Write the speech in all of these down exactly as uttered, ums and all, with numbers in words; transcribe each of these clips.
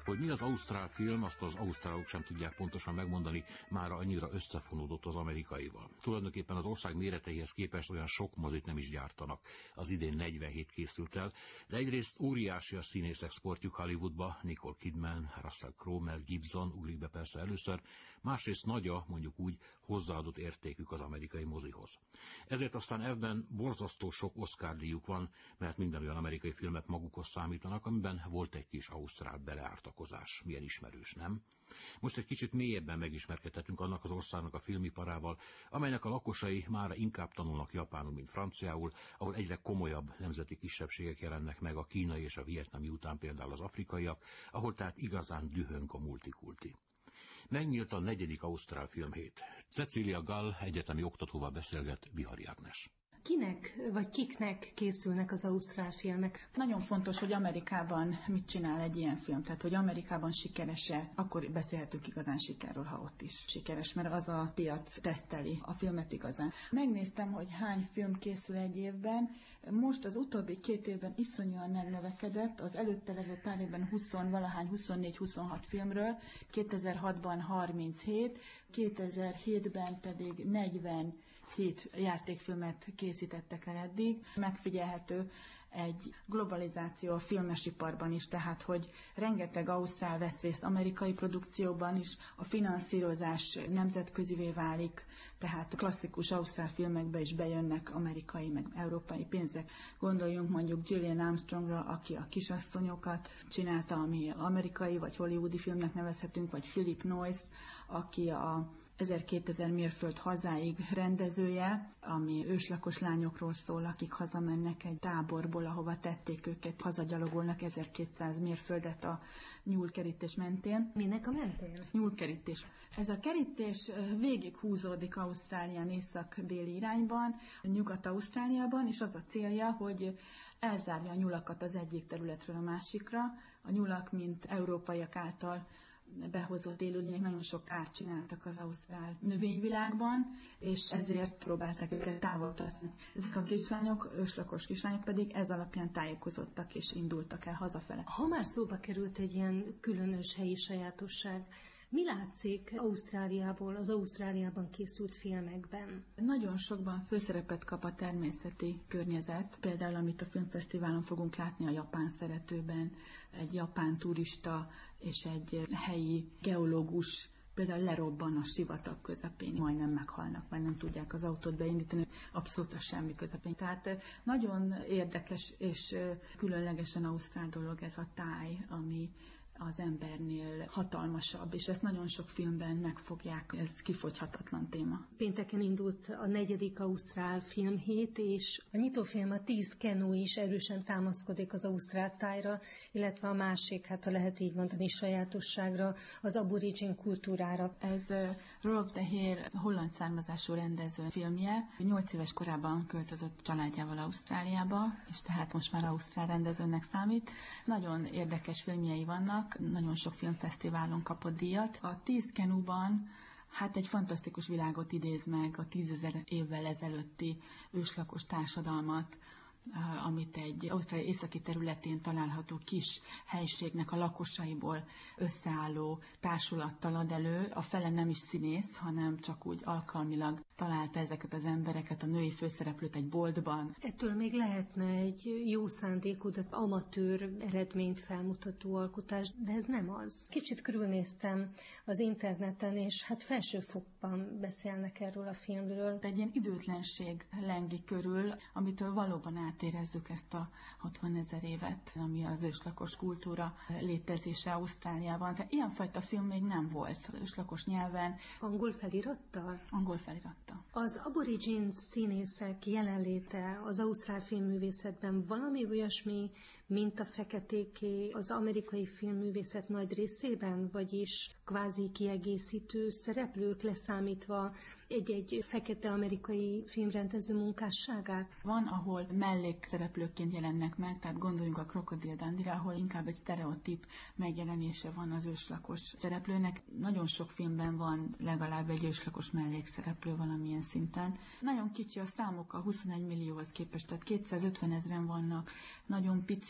Hogy mi az ausztrál film, azt az ausztrálok sem tudják pontosan megmondani, mára annyira összefonódott az amerikaival. Tulajdonképpen az ország méreteihez képest olyan sok mozit nem is gyártanak. Az idén negyvenhét készült el, de egyrészt óriási a színészek sportjuk Hollywoodba, Nicole Kidman, Russell Crowe, Mel Gibson ugrik be persze először, másrészt nagy a, mondjuk úgy, hozzáadott értékük az amerikai mozihoz. Ezért aztán ebben borzasztó sok Oscar-díjuk van, mert minden olyan amerikai filmet magukhoz számítanak, amiben volt egy kis ausztrál beleártakozás. Milyen ismerős, nem? Most egy kicsit mélyebben megismerkedhetünk annak az országnak a filmiparával, amelynek a lakosai mára inkább tanulnak japánul, mint franciául, ahol egyre komolyabb nemzeti kisebbségek jelennek meg a kínai és a vietnami után például az afrikaiak, ahol tehát igazán dühönk a multikulti. Megnyílt a negyedik ausztrál filmhét. Cecilia Gall egyetemi oktatóval beszélget Bihari Ágnes. Kinek vagy kiknek készülnek az ausztrál filmek? Nagyon fontos, hogy Amerikában mit csinál egy ilyen film, tehát hogy Amerikában sikeres-e, akkor beszélhetünk igazán sikerről, ha ott is sikeres, mert az a piac teszteli a filmet igazán. Megnéztem, hogy hány film készül egy évben, most az utóbbi két évben iszonyúan megnövekedett, az előtte levő pár évben húsz valahány, huszonnégy-huszonhat filmről, kétezer-hatban harminchét, kétezer-hétben pedig negyvenhét játékfilmet készítettek el eddig. Megfigyelhető egy globalizáció a filmesiparban is, tehát hogy rengeteg ausztrál vesz részt amerikai produkcióban is, a finanszírozás nemzetközivé válik, tehát klasszikus ausztrál filmekbe is bejönnek amerikai meg európai pénzek. Gondoljunk mondjuk Gillian Armstrongra, aki a Kisasszonyokat csinálta, ami amerikai vagy hollywoodi filmnek nevezhetünk, vagy Philip Noyce, aki a ezerkétezer mérföld hazáig rendezője, ami őslakos lányokról szól, akik hazamennek egy táborból, ahova tették őket, hazagyalogolnak ezerkétszáz mérföldet a nyúlkerítés mentén. Minek a mentén? Nyúlkerítés. Ez a kerítés végig húzódik Ausztrálián észak-déli irányban, Nyugat-Ausztráliában, és az a célja, hogy elzárja a nyulakat az egyik területről a másikra. A nyulak, mint európaiak által behozott élőlények nagyon sok kárt csináltak az ausztrál növényvilágban, és ezért próbálták őket távol tartani. Ezek a kislányok, őslakos kislányok pedig ez alapján tájékozottak és indultak el hazafele. Ha már szóba került egy ilyen különös helyi sajátosság, mi látszik Ausztráliából, az Ausztráliában készült filmekben? Nagyon sokban főszerepet kap a természeti környezet, például amit a filmfesztiválon fogunk látni a Japán szeretőben, egy japán turista és egy helyi geológus például lerobban a sivatag közepén, majdnem meghalnak, mert nem tudják az autót beindítani, abszolút a semmi közepén. Tehát nagyon érdekes és különlegesen ausztrál dolog ez a táj, ami az embernél hatalmasabb, és ezt nagyon sok filmben megfogják, ez kifogyhatatlan téma. Pénteken indult a negyedik ausztrál filmhét, és a nyitófilm a tíz kenú is erősen támaszkodik az ausztrál tájra, illetve a másik, hát ha lehet így mondani, sajátosságra, az aborigin kultúrára. Ez uh, Rolf de Heer holland származású rendező filmje. Nyolc éves korában költözött családjával Ausztráliába, és tehát most már ausztrál rendezőnek számít. Nagyon érdekes filmjei vannak, nagyon sok filmfesztiválon kapott díjat. A tíz kenúban hát egy fantasztikus világot idéz meg, a tízezer évvel ezelőtti őslakos társadalmat, amit egy Ausztrália északi területén található kis helységnek a lakosaiból összeálló társulattal ad elő. A fele nem is színész, hanem csak úgy alkalmilag találta ezeket az embereket, a női főszereplőt egy boltban. Ettől még lehetne egy jó szándékú, de amatőr eredményt felmutató alkotás, de ez nem az. Kicsit körülnéztem az interneten, és hát felsőfokban beszélnek erről a filmről. Egy ilyen időtlenség lengi körül, amitől valóban átérezzük ezt a hatvanezer évet, ami az őslakos kultúra létezése Ausztráliában. Tehát ilyenfajta film még nem volt az őslakos nyelven. Angol felirattal? Angol felirattal. Az aborigin színészek jelenléte az ausztrál filmművészetben valami olyasmi, mint a feketéké az amerikai filmművészet nagy részében, vagyis kvázi kiegészítő szereplők leszámítva egy-egy fekete amerikai filmrendező munkásságát? Van, ahol mellékszereplőként jelennek meg, tehát gondoljunk a Crocodile Dundee-re, ahol inkább egy sztereotíp megjelenése van az őslakos szereplőnek. Nagyon sok filmben van legalább egy őslakos mellékszereplő valamilyen szinten. Nagyon kicsi a számok a huszonegy millióhoz képest, tehát kétszázötven ezren vannak, nagyon pici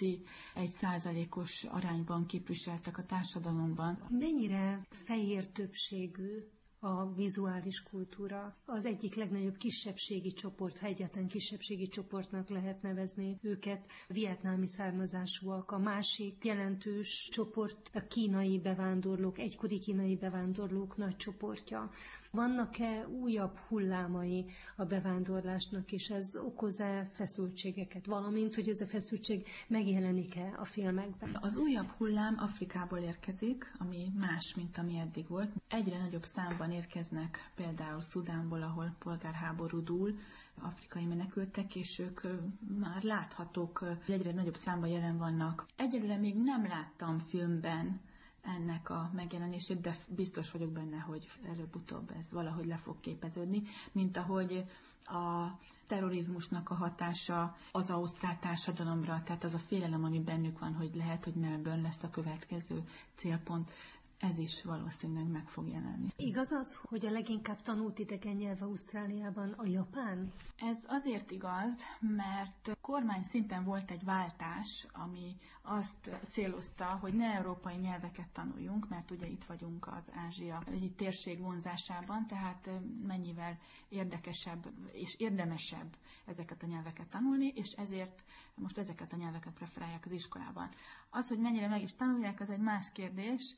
fölötti egy százalékos arányban képviseltek a társadalomban. Mennyire fehér többségű a vizuális kultúra? Az egyik legnagyobb kisebbségi csoport, ha egyáltalán kisebbségi csoportnak lehet nevezni őket, vietnámi származásúak. A másik jelentős csoport a kínai bevándorlók, egykori kínai bevándorlók nagy csoportja. Vannak-e újabb hullámai a bevándorlásnak, és ez okoz-e feszültségeket, valamint, hogy ez a feszültség megjelenik-e a filmekben? Az újabb hullám Afrikából érkezik, ami más, mint ami eddig volt. Egyre nagyobb számban érkeznek például Szudánból, ahol polgárháború dúl, afrikai menekültek, és ők már láthatók, egyre nagyobb számban jelen vannak. Egyelőre még nem láttam filmben ennek a megjelenését, de biztos vagyok benne, hogy előbb-utóbb ez valahogy le fog képeződni, mint ahogy a terrorizmusnak a hatása az ausztrál társadalomra, tehát az a félelem, ami bennük van, hogy lehet, hogy Melbourne lesz a következő célpont, ez is valószínűleg meg fog jelenni. Igaz az, hogy a leginkább tanult idegen nyelv Ausztráliában a japán? Ez azért igaz, mert kormány szinten volt egy váltás, ami azt célozta, hogy ne európai nyelveket tanuljunk, mert ugye itt vagyunk az Ázsia térség vonzásában, tehát mennyivel érdekesebb és érdemesebb ezeket a nyelveket tanulni, és ezért most ezeket a nyelveket preferálják az iskolában. Az, hogy mennyire meg is tanulják, az egy más kérdés,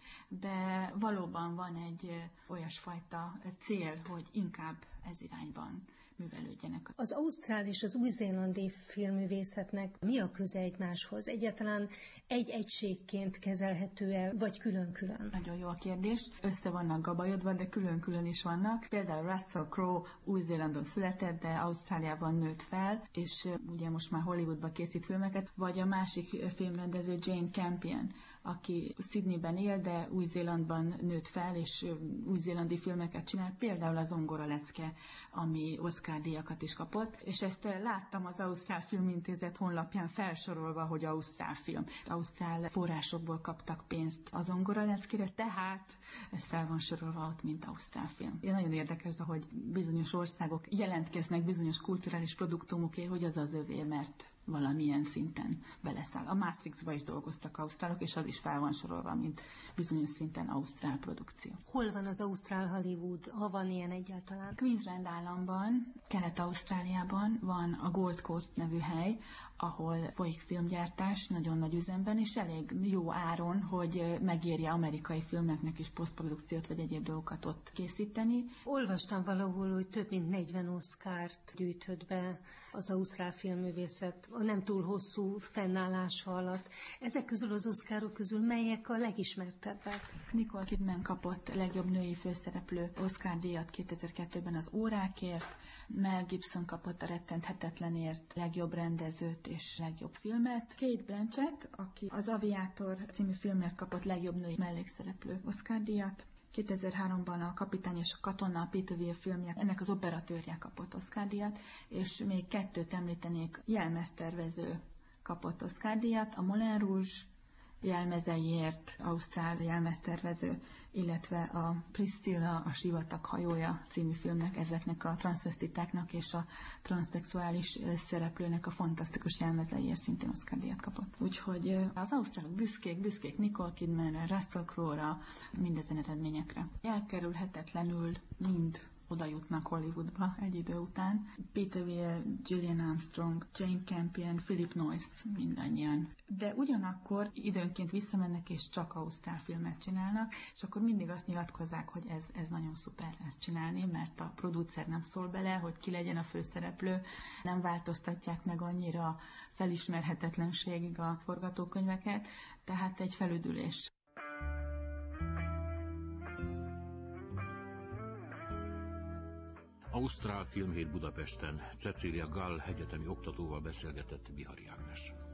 de valóban van egy olyasfajta cél, hogy inkább ez irányban művelődjenek. Az ausztrál és az új-zélandi filmművészetnek mi a köze egymáshoz? Egyáltalán egy egységként kezelhető-e, vagy külön-külön? Nagyon jó a kérdés. Össze vannak gabajodva, de külön-külön is vannak. Például Russell Crowe Új-Zélandon született, de Ausztráliában nőtt fel, és ugye most már Hollywoodba készít filmeket, vagy a másik filmrendező Jane Campion, aki Sydneyben él, de Új-Zélandban nőtt fel, és új-zélandi filmeket csinál, például az Zongora lecke, ami Oscar-díjakat is kapott, és ezt láttam az Ausztrál Filmintézet honlapján felsorolva, hogy ausztrál film. Ausztrál forrásokból kaptak pénzt az Zongora leckére, tehát ez fel van sorolva ott, mint ausztrál film. Én nagyon érdekes, de hogy bizonyos országok jelentkeznek bizonyos kulturális produktumokért, hogy az az övé, mert valamilyen szinten beleszáll. A Matrixba is dolgoztak ausztrálok, és az is fel van sorolva, mint bizonyos szinten ausztrál produkció. Hol van az ausztrál Hollywood, ha van ilyen egyáltalán? Queensland államban, Kelet-Ausztráliában van a Gold Coast nevű hely, ahol folyik filmgyártás, nagyon nagy üzemben, és elég jó áron, hogy megérje amerikai filmeknek is posztprodukciót vagy egyéb dolgokat ott készíteni. Olvastam valahol, hogy több mint negyven Oscart gyűjtött be az ausztrál filmművészet a nem túl hosszú fennállása alatt. Ezek közül az Oscarok közül melyek a legismertebbek? Nicole Kidman kapott legjobb női főszereplő Oscar-díjat kétezer-kettőben az Órákért, Mel Gibson kapott a Rettenthetetlenért legjobb rendezőt és legjobb filmet. Kate Blanchett, aki az Aviator című filmért kapott legjobb női mellékszereplő Oscar-díjat. kétezer-háromban a Kapitány és a katona, a Peter Weir filmje, ennek az operatőrje kapott Oscar-díjat, és még kettőt említenék, jelmeztervező kapott Oscar-díjat, a Moulin Rouge jelmezeiért, ausztrál jelmeztervező, illetve a Priscilla, a Sivatag hajója című filmnek, ezeknek a transzvestitáknak és a transzszexuális szereplőnek a fantasztikus jelmezeiért szintén Oscar-díjat kapott. Úgyhogy az ausztrálok büszkék, büszkék Nicole Kidmanre, Russell Crowe-ra, mindezen eredményekre. Elkerülhetetlenül mind oda jutnak Hollywoodba egy idő után. Peter Weir, Gillian Armstrong, Jane Campion, Philip Noyce, mindannyian. De ugyanakkor időnként visszamennek és csak ausztrál filmet csinálnak, és akkor mindig azt nyilatkozzák, hogy ez, ez nagyon szuper ezt csinálni, mert a producer nem szól bele, hogy ki legyen a főszereplő, nem változtatják meg annyira felismerhetetlenségig a forgatókönyveket, tehát egy felüdülés. Ausztrál Filmhét Budapesten Cecília Gall egyetemi oktatóval beszélgetett Bihari Ágnes.